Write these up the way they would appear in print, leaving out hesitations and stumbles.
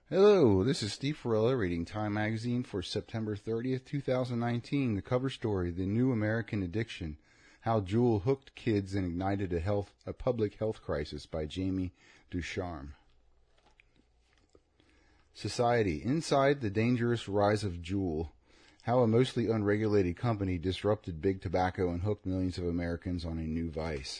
Hello, this is Steve Ferrella reading Time Magazine for September 30th, 2019. The cover story, The New American Addiction, How Juul Hooked Kids and Ignited a Public Health Crisis by Jamie Ducharme. Society, Inside the Dangerous Rise of Juul, How a Mostly Unregulated Company Disrupted Big Tobacco and Hooked Millions of Americans on a New Vice.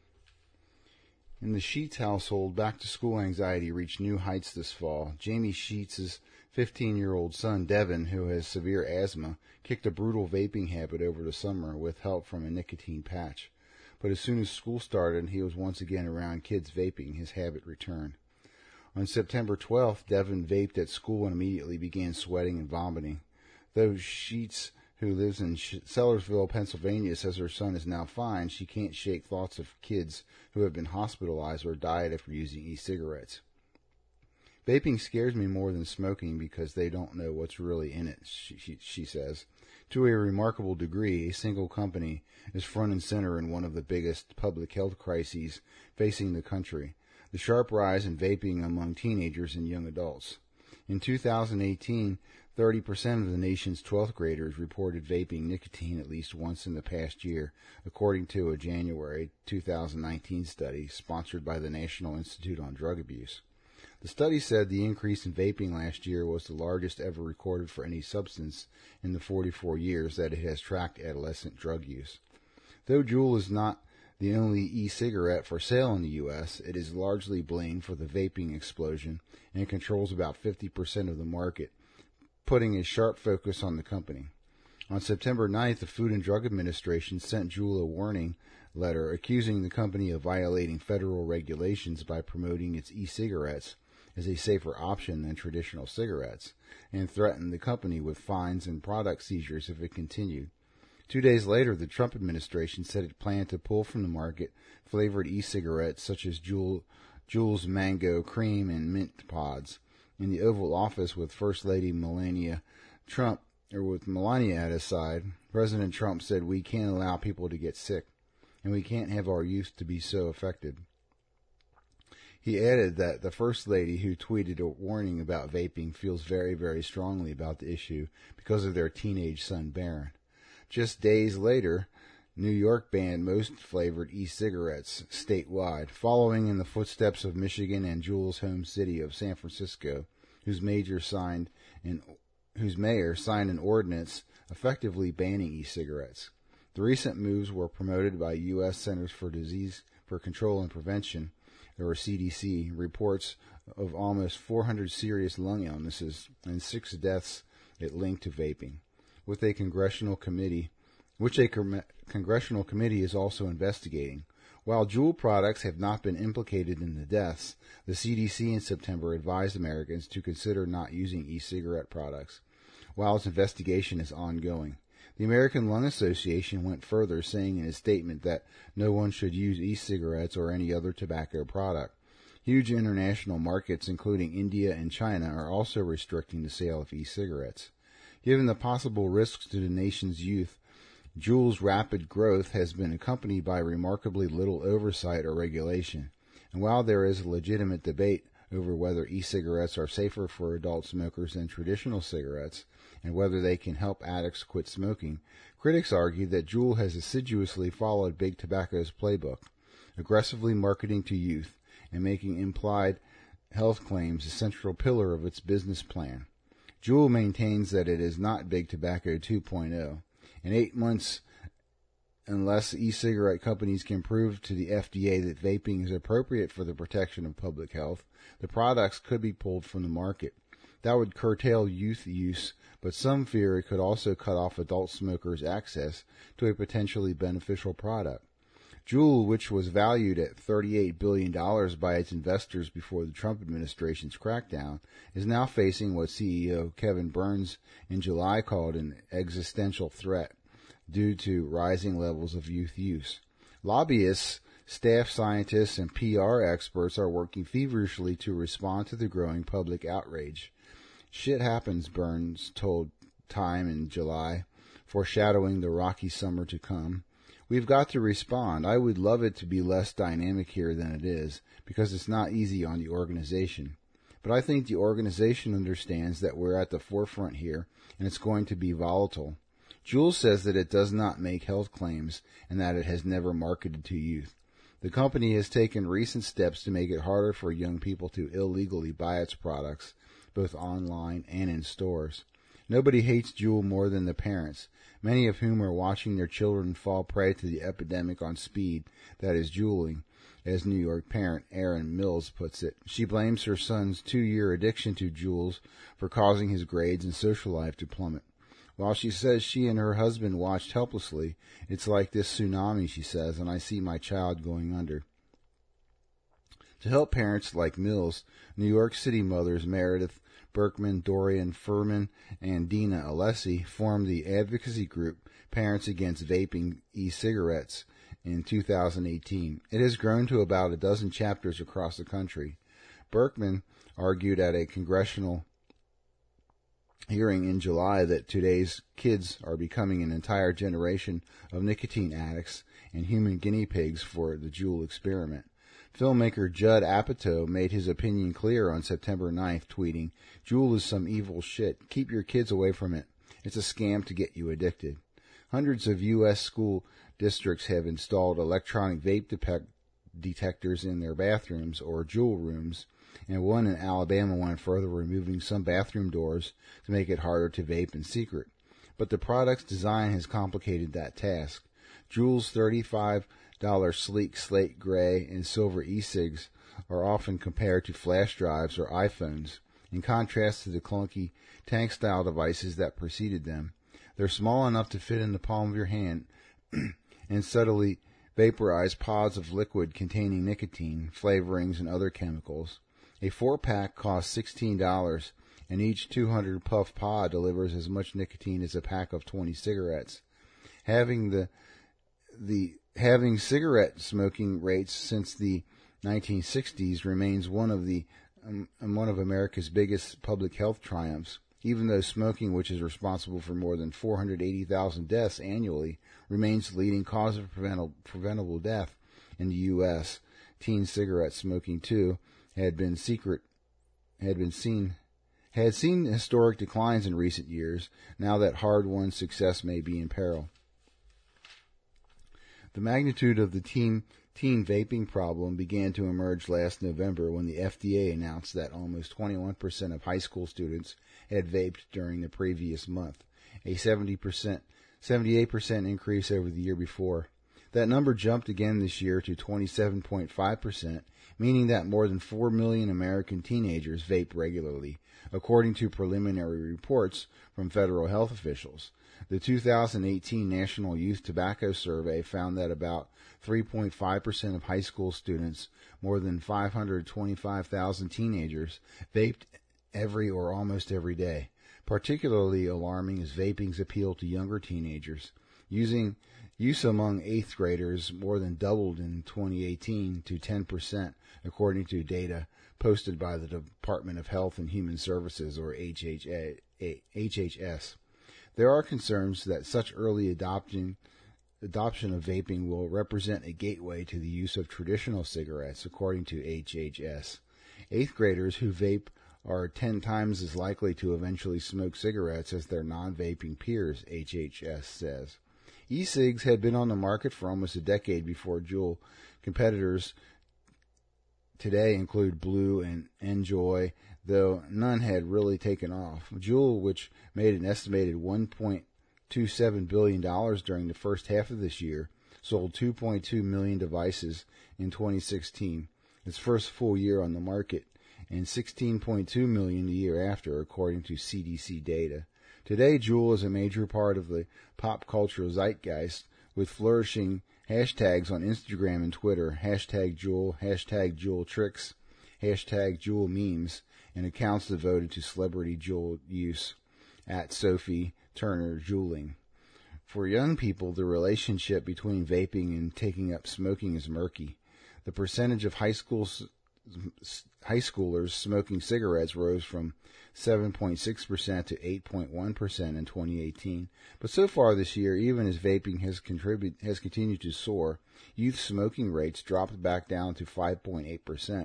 In the Sheets household, back-to-school anxiety reached new heights this fall. Jamie Sheets' 15-year-old son, Devin, who has severe asthma, kicked a brutal vaping habit over the summer with help from a nicotine patch. But as soon as school started and he was once again around kids vaping, his habit returned. On September 12th, Devin vaped at school and immediately began sweating and vomiting. Though Sheets, who lives in Sellersville, Pennsylvania, says her son is now fine, she can't shake thoughts of kids who have been hospitalized or died after using e-cigarettes. Vaping scares me more than smoking because they don't know what's really in it, she says. To a remarkable degree, a single company is front and center in one of the biggest public health crises facing the country, the sharp rise in vaping among teenagers and young adults. In 2018, 30% of the nation's 12th graders reported vaping nicotine at least once in the past year, according to a January 2019 study sponsored by the National Institute on Drug Abuse. The study said the increase in vaping last year was the largest ever recorded for any substance in the 44 years that it has tracked adolescent drug use. Though Juul is not the only e-cigarette for sale in the U.S., it is largely blamed for the vaping explosion and controls about 50% of the market, putting a sharp focus on the company. On September 9th, the Food and Drug Administration sent Juul a warning letter accusing the company of violating federal regulations by promoting its e-cigarettes as a safer option than traditional cigarettes, and threatened the company with fines and product seizures if it continued. 2 days later, the Trump administration said it planned to pull from the market flavored e-cigarettes such as Juul's Mango Cream and Mint Pods. In the Oval Office with First Lady Melania at his side, President Trump said, "We can't allow people to get sick, and we can't have our youth to be so affected." He added that the First Lady, who tweeted a warning about vaping, feels very, very strongly about the issue because of their teenage son, Barron. Just days later, New York banned most flavored e-cigarettes statewide, following in the footsteps of Michigan and Juul's home city of San Francisco, whose mayor signed an ordinance effectively banning e-cigarettes. The recent moves were promoted by U.S. Centers for Disease Control and Prevention, or CDC, reports of almost 400 serious lung illnesses and 6 deaths it linked to vaping, which a congressional committee is also investigating. While Juul products have not been implicated in the deaths, the CDC in September advised Americans to consider not using e-cigarette products, while its investigation is ongoing. The American Lung Association went further, saying in a statement that no one should use e-cigarettes or any other tobacco product. Huge international markets, including India and China, are also restricting the sale of e-cigarettes. Given the possible risks to the nation's youth, Juul's rapid growth has been accompanied by remarkably little oversight or regulation. And while there is a legitimate debate over whether e-cigarettes are safer for adult smokers than traditional cigarettes and whether they can help addicts quit smoking, critics argue that Juul has assiduously followed Big Tobacco's playbook, aggressively marketing to youth and making implied health claims a central pillar of its business plan. Juul maintains that it is not Big Tobacco 2.0. In 8 months, unless e-cigarette companies can prove to the FDA that vaping is appropriate for the protection of public health, the products could be pulled from the market. That would curtail youth use, but some fear it could also cut off adult smokers' access to a potentially beneficial product. Juul, which was valued at $38 billion by its investors before the Trump administration's crackdown, is now facing what CEO Kevin Burns in July called an existential threat due to rising levels of youth use. Lobbyists, staff scientists, and PR experts are working feverishly to respond to the growing public outrage. "Shit happens," Burns told Time in July, foreshadowing the rocky summer to come. "We've got to respond. I would love it to be less dynamic here than it is, because it's not easy on the organization. but I think the organization understands that we're at the forefront here, and it's going to be volatile. Juul says that it does not make health claims and that it has never marketed to youth. The company has taken recent steps to make it harder for young people to illegally buy its products, both online and in stores. Nobody hates Juul more than the parents, many of whom are watching their children fall prey to the epidemic on speed that is juuling, as New York parent Erin Mills puts it. She blames her son's 2-year addiction to Juuls for causing his grades and social life to plummet. While she says she and her husband watched helplessly, it's like this tsunami, she says, and I see my child going under. To help parents like Mills, New York City mothers Meredith Berkman, Dorian Furman, and Dina Alessi formed the advocacy group Parents Against Vaping E-Cigarettes in 2018. It has grown to about a dozen chapters across the country. Berkman argued at a congressional hearing in July that today's kids are becoming an entire generation of nicotine addicts and human guinea pigs for the Juul experiment. Filmmaker Judd Apatow made his opinion clear on September 9th, tweeting, "Juul is some evil shit. Keep your kids away from it. It's a scam to get you addicted." Hundreds of U.S. school districts have installed electronic vape detectors in their bathrooms or Juul rooms, and one in Alabama went further, removing some bathroom doors to make it harder to vape in secret. But the product's design has complicated that task. Juul's $35 sleek slate gray and silver e-cigs are often compared to flash drives or iPhones, in contrast to the clunky tank-style devices that preceded them. They're small enough to fit in the palm of your hand and subtly vaporize pods of liquid containing nicotine, flavorings, and other chemicals. A 4-pack costs $16, and each 200 puff pod delivers as much nicotine as a pack of 20 cigarettes. Having cigarette smoking rates since the 1960s remains one of America's biggest public health triumphs, even though smoking, which is responsible for more than 480,000 deaths annually, remains the leading cause of preventable death in the U.S. Teen cigarette smoking, too, had seen historic declines in recent years, now that hard-won success may be in peril. The magnitude of the teen vaping problem began to emerge last November when the FDA announced that almost 21% of high school students had vaped during the previous month, a 78% increase over the year before. That number jumped again this year to 27.5%, meaning that more than 4 million American teenagers vape regularly, according to preliminary reports from federal health officials. The 2018 National Youth Tobacco Survey found that about 3.5% of high school students, more than 525,000 teenagers, vaped every or almost every day. Particularly alarming is vaping's appeal to younger teenagers. Use among 8th graders more than doubled in 2018 to 10%, according to data posted by the Department of Health and Human Services, or HHS. There are concerns that such early adoption of vaping will represent a gateway to the use of traditional cigarettes, according to HHS. 8th graders who vape are 10 times as likely to eventually smoke cigarettes as their non-vaping peers, HHS says. E-cigs had been on the market for almost a decade before Juul. Competitors today include Blue and Enjoy, though none had really taken off. Juul, which made an estimated $1.27 billion during the first half of this year, sold 2.2 million devices in 2016, its first full year on the market, and 16.2 million the year after, according to CDC data. Today, Juul is a major part of the pop culture zeitgeist, with flourishing hashtags on Instagram and Twitter, #Juul, #JuulTricks, #JuulMemes, and accounts devoted to celebrity Juul use, at Sophie Turner Juuling. For young people, the relationship between vaping and taking up smoking is murky. The percentage of high schoolers smoking cigarettes rose from 7.6% to 8.1% in 2018. But so far this year, even as vaping has continued to soar, youth smoking rates dropped back down to 5.8%,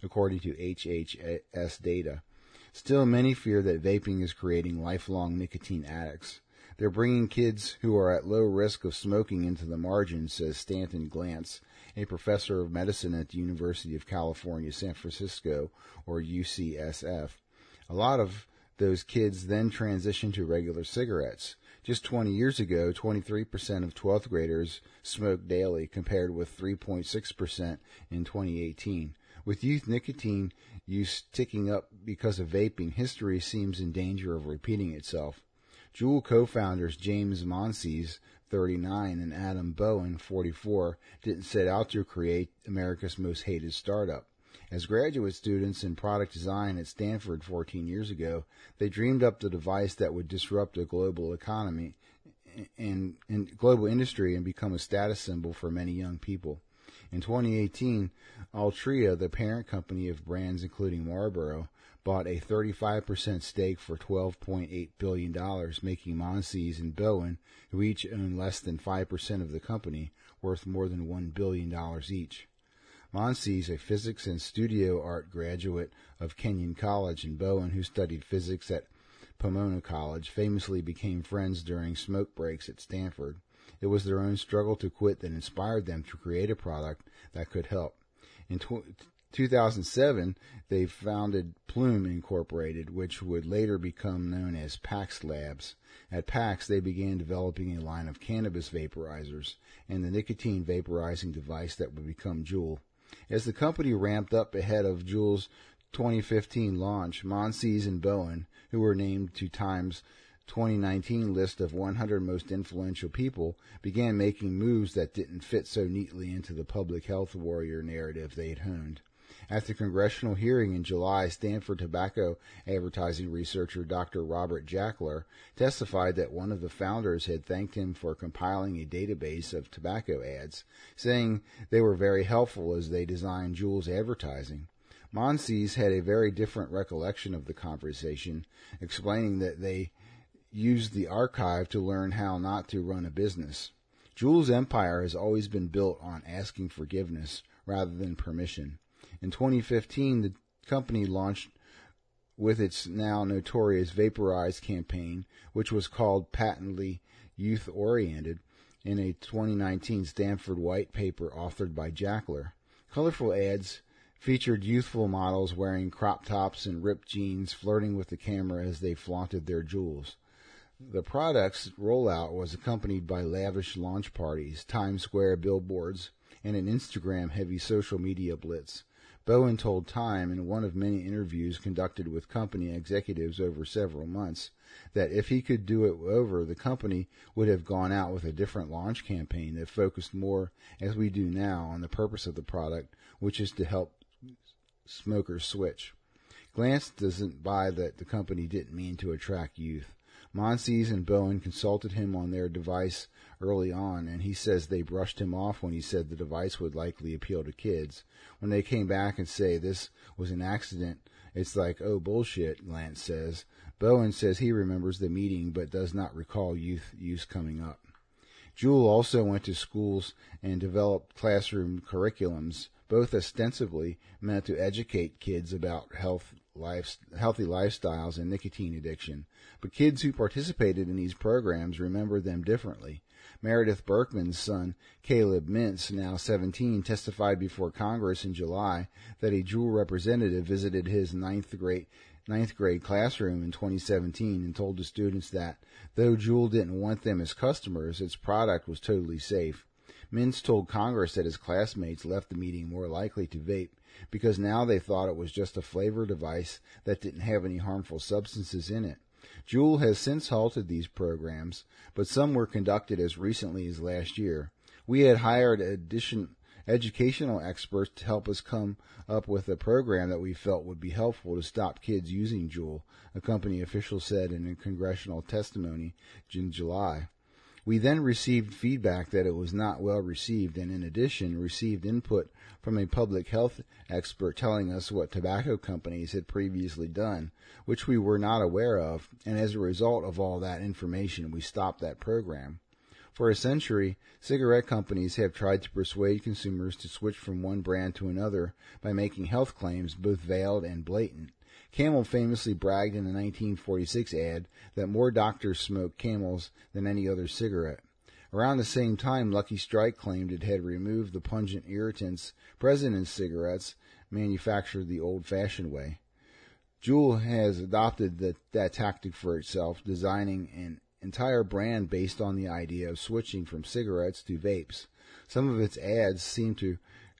according to HHS data. Still, many fear that vaping is creating lifelong nicotine addicts. They're bringing kids who are at low risk of smoking into the margins, says Stanton Glantz, a professor of medicine at the University of California, San Francisco, or UCSF. A lot of those kids then transition to regular cigarettes. Just 20 years ago, 23% of 12th graders smoked daily, compared with 3.6% in 2018. With youth nicotine use ticking up because of vaping, history seems in danger of repeating itself. Juul co-founders James Monsees, 39, and Adam Bowen, 44, didn't set out to create America's most hated startup. As graduate students in product design at Stanford 14 years ago, they dreamed up the device that would disrupt the global economy and global industry and become a status symbol for many young people. In 2018, Altria, the parent company of brands including Marlboro, bought a 35% stake for $12.8 billion, making Monsees and Bowen, who each own less than 5% of the company, worth more than $1 billion each. Monsees, a physics and studio art graduate of Kenyon College, and Bowen, who studied physics at Pomona College, famously became friends during smoke breaks at Stanford. It was their own struggle to quit that inspired them to create a product that could help. In 2007, they founded Plume Incorporated, which would later become known as Pax Labs. At Pax, they began developing a line of cannabis vaporizers and the nicotine vaporizing device that would become Juul. As the company ramped up ahead of Juul's 2015 launch, Monsees and Bowen, who were named to Time's 2019 list of 100 most influential people, began making moves that didn't fit so neatly into the public health warrior narrative they had honed. At the congressional hearing in July, Stanford tobacco advertising researcher Dr. Robert Jackler testified that one of the founders had thanked him for compiling a database of tobacco ads, saying they were very helpful as they designed Juul's advertising. Monsees had a very different recollection of the conversation, explaining that they used the archive to learn how not to run a business. Juul's empire has always been built on asking forgiveness rather than permission. In 2015, the company launched with its now notorious Vaporize campaign, which was called patently youth-oriented, in a 2019 Stanford white paper authored by Jackler. Colorful ads featured youthful models wearing crop tops and ripped jeans, flirting with the camera as they flaunted their Juuls. The product's rollout was accompanied by lavish launch parties, Times Square billboards, and an Instagram-heavy social media blitz. Bowen told Time in one of many interviews conducted with company executives over several months that if he could do it over, the company would have gone out with a different launch campaign that focused more, as we do now, on the purpose of the product, which is to help smokers switch. Glantz doesn't buy that the company didn't mean to attract youth. Monsees and Bowen consulted him on their device early on, and he says they brushed him off when he said the device would likely appeal to kids. When they came back and say this was an accident, it's like, oh, bullshit, Glantz says. Bowen says he remembers the meeting but does not recall youth use coming up. Juul also went to schools and developed classroom curriculums, both ostensibly meant to educate kids about healthy lifestyles and nicotine addiction. But kids who participated in these programs remember them differently. Meredith Berkman's son, Caleb Mintz, now 17, testified before Congress in July that a Juul representative visited his ninth grade classroom in 2017 and told the students that, though Juul didn't want them as customers, its product was totally safe. Mintz told Congress that his classmates left the meeting more likely to vape because now they thought it was just a flavor device that didn't have any harmful substances in it. Juul has since halted these programs, but some were conducted as recently as last year. We had hired educational experts to help us come up with a program that we felt would be helpful to stop kids using Juul, a company official said in a congressional testimony in July. We then received feedback that it was not well received and in addition received input from a public health expert telling us what tobacco companies had previously done, which we were not aware of, and as a result of all that information we stopped that program. For a century, cigarette companies have tried to persuade consumers to switch from one brand to another by making health claims both veiled and blatant. Camel famously bragged in a 1946 ad that more doctors smoked Camels than any other cigarette. Around the same time, Lucky Strike claimed it had removed the pungent irritants present in cigarettes manufactured the old-fashioned way. Juul has adopted that tactic for itself, designing an entire brand based on the idea of switching from cigarettes to vapes. Some of its ads seem to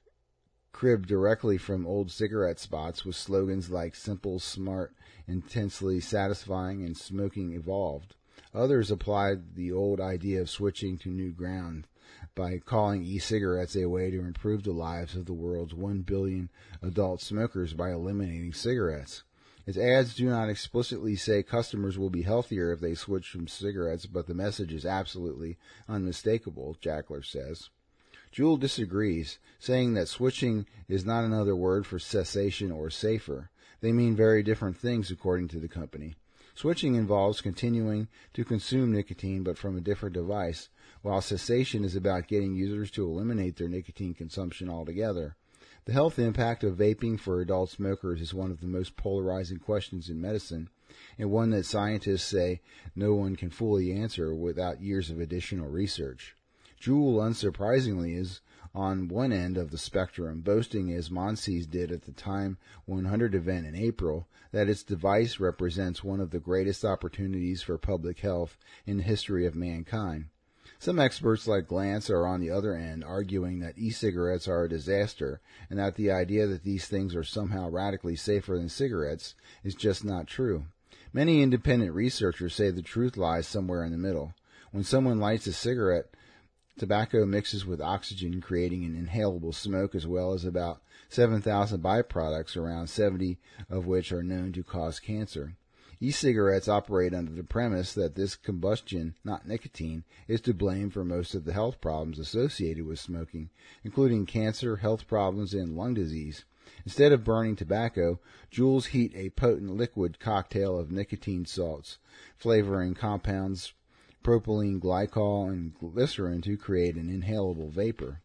crib directly from old cigarette spots with slogans like simple, smart, intensely satisfying, and smoking evolved. Others applied the old idea of switching to new ground by calling e-cigarettes a way to improve the lives of the world's 1 billion adult smokers by eliminating cigarettes. Its ads do not explicitly say customers will be healthier if they switch from cigarettes, but the message is absolutely unmistakable, Jackler says. Juul disagrees, saying that switching is not another word for cessation or safer. They mean very different things, according to the company. Switching involves continuing to consume nicotine but from a different device, while cessation is about getting users to eliminate their nicotine consumption altogether. The health impact of vaping for adult smokers is one of the most polarizing questions in medicine, and one that scientists say no one can fully answer without years of additional research. Juul, unsurprisingly, is on one end of the spectrum, boasting, as Monsees did at the Time 100 event in April, that its device represents one of the greatest opportunities for public health in the history of mankind. Some experts like Glantz are on the other end, arguing that e-cigarettes are a disaster and that the idea that these things are somehow radically safer than cigarettes is just not true. Many independent researchers say the truth lies somewhere in the middle. When someone lights a cigarette, tobacco mixes with oxygen, creating an inhalable smoke, as well as about 7,000 byproducts, around 70 of which are known to cause cancer. E-cigarettes operate under the premise that this combustion, not nicotine, is to blame for most of the health problems associated with smoking, including cancer, health problems, and lung disease. Instead of burning tobacco, Juuls heat a potent liquid cocktail of nicotine salts, flavoring compounds, propylene glycol, and glycerin to create an inhalable vapor.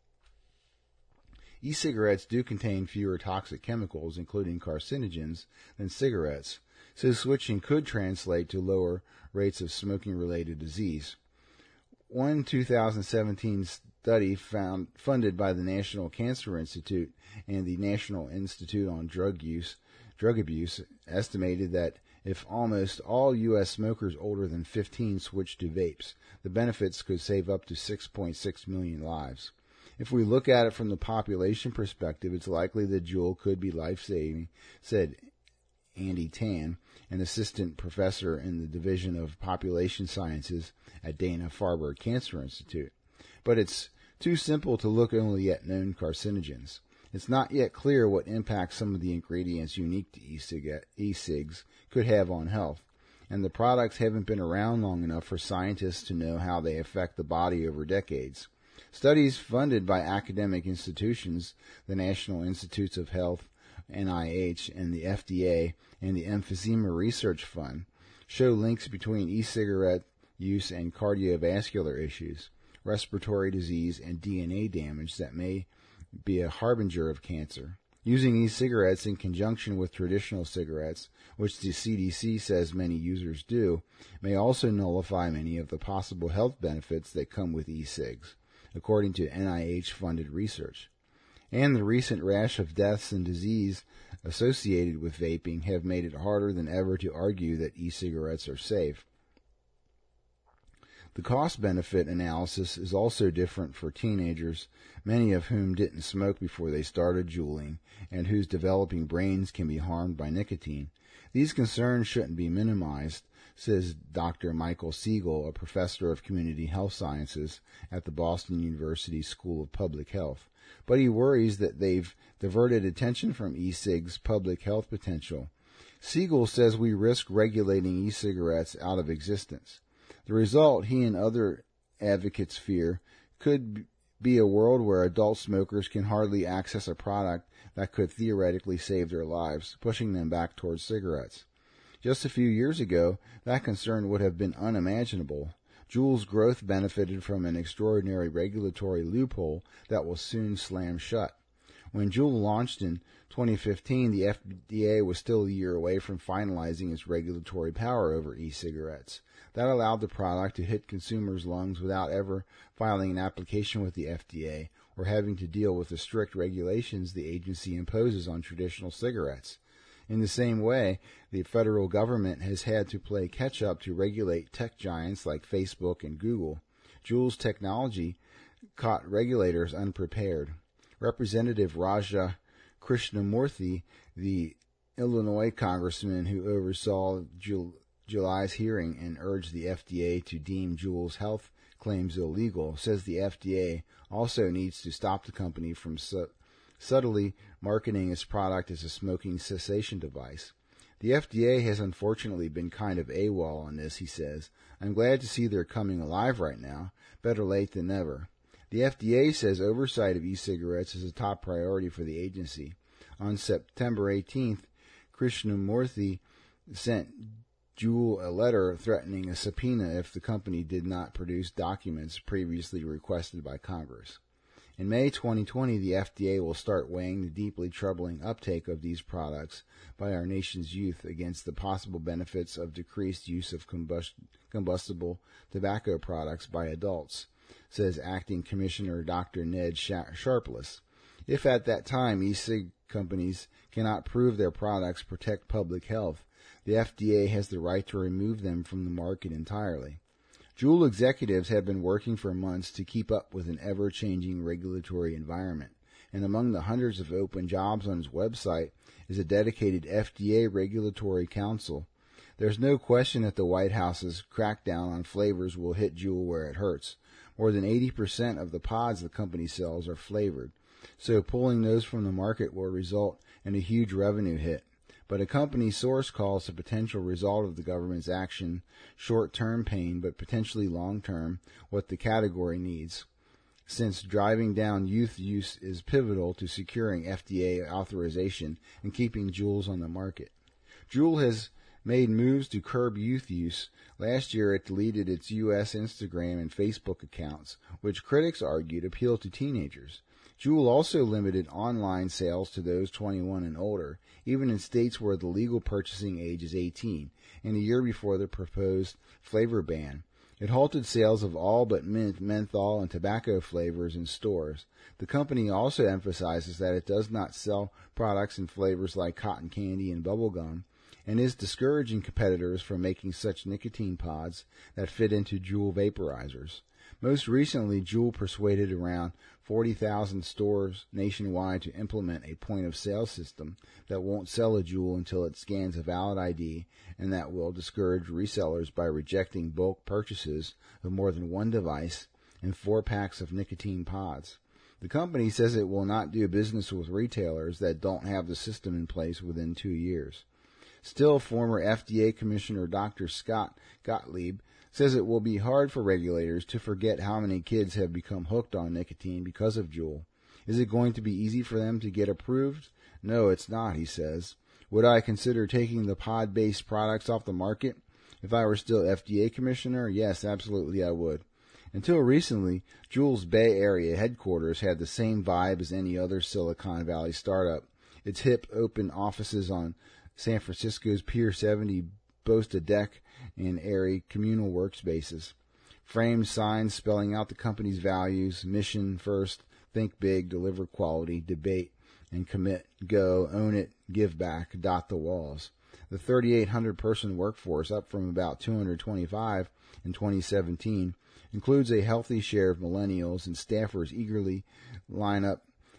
E-cigarettes do contain fewer toxic chemicals, including carcinogens, than cigarettes, so switching could translate to lower rates of smoking-related disease. One 2017 study funded by the National Cancer Institute and the National Institute on Drug Abuse estimated that if almost all U.S. smokers older than 15 switched to vapes, the benefits could save up to 6.6 million lives. If we look at it from the population perspective, it's likely that Juul could be life-saving, said Andy Tan, an assistant professor in the Division of Population Sciences at Dana-Farber Cancer Institute. But it's too simple to look only at known carcinogens. It's not yet clear what impact some of the ingredients unique to e-cigs could have on health, and the products haven't been around long enough for scientists to know how they affect the body over decades. Studies funded by academic institutions, the National Institutes of Health, NIH, and the FDA, and the Emphysema Research Fund, show links between e-cigarette use and cardiovascular issues, respiratory disease, and DNA damage that may be a harbinger of cancer. Using e-cigarettes in conjunction with traditional cigarettes, which the CDC says many users do, may also nullify many of the possible health benefits that come with e-cigs, according to NIH-funded research. And the recent rash of deaths and disease associated with vaping have made it harder than ever to argue that e-cigarettes are safe. The cost-benefit analysis is also different for teenagers, many of whom didn't smoke before they started juuling, and whose developing brains can be harmed by nicotine. These concerns shouldn't be minimized, says Dr. Michael Siegel, a professor of community health sciences at the Boston University School of Public Health. But he worries that they've diverted attention from e-cigs' public health potential. Siegel says we risk regulating e-cigarettes out of existence. The result, he and other advocates fear, could be a world where adult smokers can hardly access a product that could theoretically save their lives, pushing them back towards cigarettes. Just a few years ago, that concern would have been unimaginable, Juul's growth benefited from an extraordinary regulatory loophole that will soon slam shut. When Juul launched in 2015, the FDA was still a year away from finalizing its regulatory power over e-cigarettes. That allowed the product to hit consumers' lungs without ever filing an application with the FDA or having to deal with the strict regulations the agency imposes on traditional cigarettes. In the same way, the federal government has had to play catch-up to regulate tech giants like Facebook and Google. Juul's technology caught regulators unprepared. Representative Raja Krishnamurthy, the Illinois congressman who oversaw July's hearing and urged the FDA to deem Juul's health claims illegal, says the FDA also needs to stop the company from subtly marketing its product as a smoking cessation device. The FDA has unfortunately been kind of AWOL on this, he says. I'm glad to see they're coming alive right now. Better late than never. The FDA says oversight of e-cigarettes is a top priority for the agency. On September 18th, Krishnamurthy sent Juul a letter threatening a subpoena if the company did not produce documents previously requested by Congress. In May 2020, the FDA will start weighing the deeply troubling uptake of these products by our nation's youth against the possible benefits of decreased use of combustible tobacco products by adults, says Acting Commissioner Dr. Ned Sharpless. If at that time e-cig companies cannot prove their products protect public health, the FDA has the right to remove them from the market entirely. Juul executives have been working for months to keep up with an ever-changing regulatory environment, and among the hundreds of open jobs on its website is a dedicated FDA regulatory counsel. There's no question that the White House's crackdown on flavors will hit Juul where it hurts. More than 80% of the pods the company sells are flavored, so pulling those from the market will result in a huge revenue hit. But a company source calls the potential result of the government's action short-term pain, but potentially long-term what the category needs, since driving down youth use is pivotal to securing FDA authorization and keeping Juuls on the market. Juul has made moves to curb youth use. Last year it deleted its U.S. Instagram and Facebook accounts, which critics argued appeal to teenagers. Juul also limited online sales to those 21 and older, even in states where the legal purchasing age is 18, and a year before the proposed flavor ban. It halted sales of all but mint, menthol, and tobacco flavors in stores. The company also emphasizes that it does not sell products in flavors like cotton candy and bubble gum, and is discouraging competitors from making such nicotine pods that fit into Juul vaporizers. Most recently, Juul persuaded around 40,000 stores nationwide to implement a point-of-sale system that won't sell a Juul until it scans a valid ID, and that will discourage resellers by rejecting bulk purchases of more than one device and 4 packs of nicotine pods. The company says it will not do business with retailers that don't have the system in place within 2 years. Still, former FDA Commissioner Dr. Scott Gottlieb says it will be hard for regulators to forget how many kids have become hooked on nicotine because of Juul. Is it going to be easy for them to get approved? No, it's not, he says. Would I consider taking the pod-based products off the market? If I were still FDA Commissioner, yes, absolutely I would. Until recently, Juul's Bay Area headquarters had the same vibe as any other Silicon Valley startup. Its hip, open offices on San Francisco's Pier 70 boast a deck and airy communal workspaces. Framed signs spelling out the company's values: mission first, think big, deliver quality, debate and commit, go, own it, give back, dot the walls. The 3,800-person workforce, up from about 225 in 2017, includes a healthy share of millennials, and staffers eagerly line up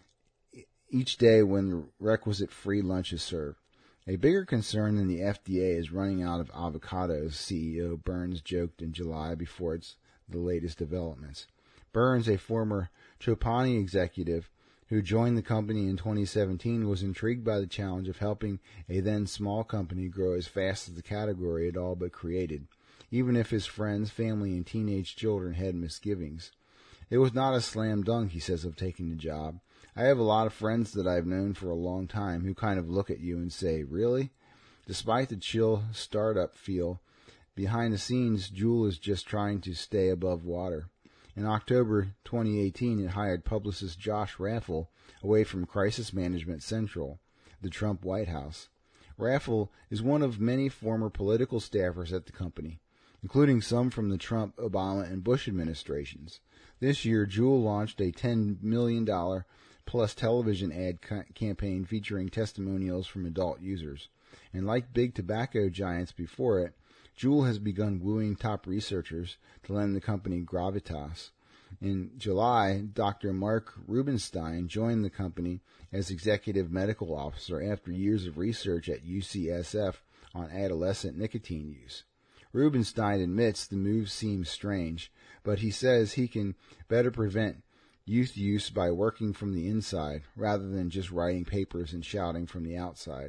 each day when the requisite free lunch is served. A bigger concern than the FDA is running out of avocados, CEO Burns joked in July before the latest developments. Burns, a former Chopani executive who joined the company in 2017, was intrigued by the challenge of helping a then small company grow as fast as the category it all but created, even if his friends, family, and teenage children had misgivings. It was not a slam dunk, he says, of taking the job. I have a lot of friends that I've known for a long time who kind of look at you and say, really? Despite the chill startup feel, behind the scenes, Juul is just trying to stay above water. In October 2018, it hired publicist Josh Raffel away from Crisis Management Central, the Trump White House. Raffel is one of many former political staffers at the company, including some from the Trump, Obama, and Bush administrations. This year, Juul launched a $10 million plus television ad campaign featuring testimonials from adult users. And like big tobacco giants before it, Juul has begun wooing top researchers to lend the company gravitas. In July, Dr. Mark Rubenstein joined the company as executive medical officer after years of research at UCSF on adolescent nicotine use. Rubenstein admits the move seems strange, but he says he can better prevent youth use by working from the inside rather than just writing papers and shouting from the outside.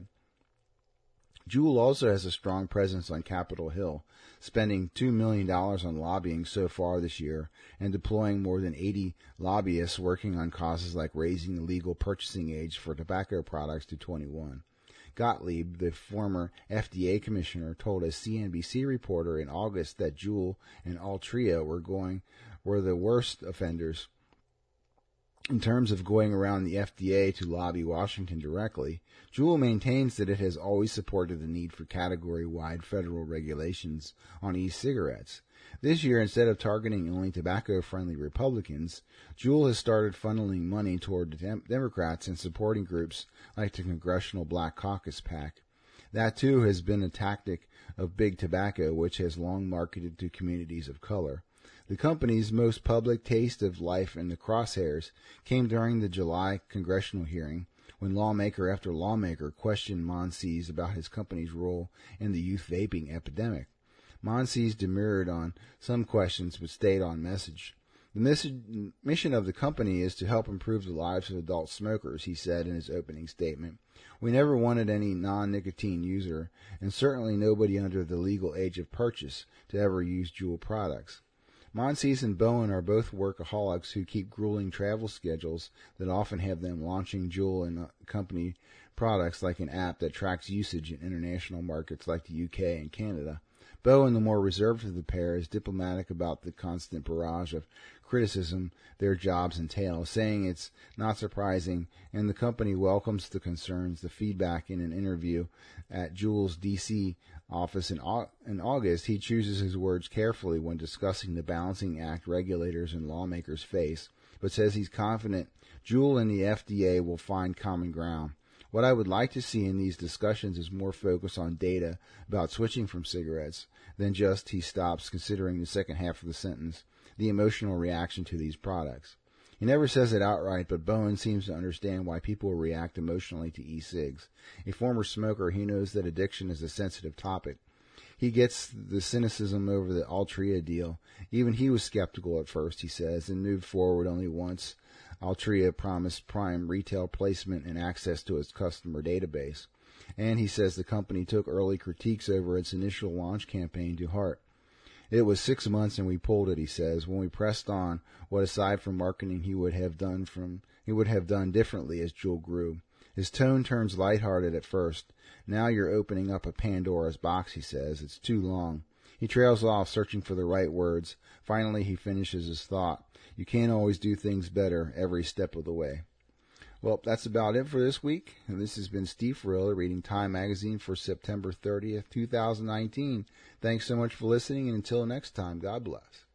Juul also has a strong presence on Capitol Hill, spending $2 million on lobbying so far this year and deploying more than 80 lobbyists working on causes like raising the legal purchasing age for tobacco products to 21. Gottlieb, the former FDA commissioner, told a CNBC reporter in August that Juul and Altria were the worst offenders in terms of going around the FDA to lobby Washington directly. Juul maintains that it has always supported the need for category-wide federal regulations on e-cigarettes. This year, instead of targeting only tobacco-friendly Republicans, Juul has started funneling money toward Democrats and supporting groups like the Congressional Black Caucus PAC. That, too, has been a tactic of big tobacco, which has long marketed to communities of color. The company's most public taste of life in the crosshairs came during the July congressional hearing, when lawmaker after lawmaker questioned Monsees about his company's role in the youth vaping epidemic. Monsees demurred on some questions but stayed on message. The mission of the company is to help improve the lives of adult smokers, he said in his opening statement. We never wanted any non-nicotine user, and certainly nobody under the legal age of purchase, to ever use Juul products. Monsees and Bowen are both workaholics who keep grueling travel schedules that often have them launching Juul and company products like an app that tracks usage in international markets like the UK and Canada. Bowen, the more reserved of the pair, is diplomatic about the constant barrage of criticism their jobs entail, saying it's not surprising, and the company welcomes the concerns. The feedback in an interview at Juul's D.C. office in August, he chooses his words carefully when discussing the balancing act regulators and lawmakers face, but says he's confident Juul and the FDA will find common ground. What I would like to see in these discussions is more focus on data about switching from cigarettes than just, he stops, considering the second half of the sentence, the emotional reaction to these products. He never says it outright, but Bowen seems to understand why people react emotionally to e-cigs. A former smoker, he knows that addiction is a sensitive topic. He gets the cynicism over the Altria deal. Even he was skeptical at first, he says, and moved forward only once Altria promised Prime retail placement and access to its customer database. And he says the company took early critiques over its initial launch campaign to heart. It was 6 months and we pulled it, he says, when we pressed on what, aside from marketing, he would have done differently as Juul grew. His tone turns lighthearted at first. Now you're opening up a Pandora's box, he says. It's too long. He trails off, searching for the right words. Finally, he finishes his thought. You can't always do things better every step of the way. Well, that's about it for this week. And this has been Steve Ferrilla reading Time Magazine for September 30th, 2019. Thanks so much for listening, and until next time, God bless.